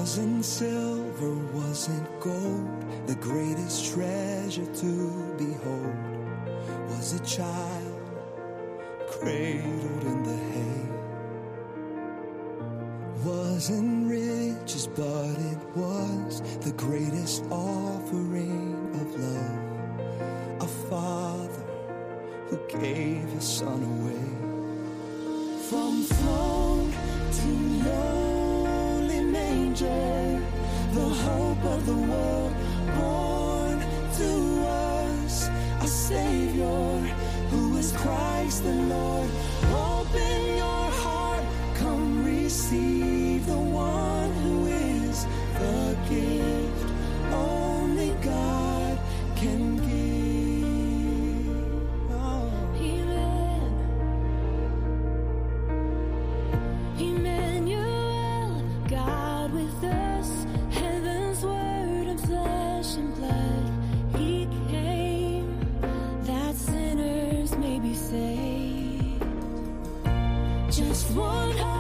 Wasn't silver, wasn't gold, the greatest treasure to behold was a child cradled in the hay. Wasn't riches, but it was the greatest offering of love, a father who gave his son away. From throne to lowly manger, the hope of the world, born to us a Savior who is Christ the Lord. Open your heart, come receive the one who is the gift only God can give. Oh. Amen. Emmanuel, God with us, heaven's word and flesh and blood. He came that sinners may be saved. Just one heart.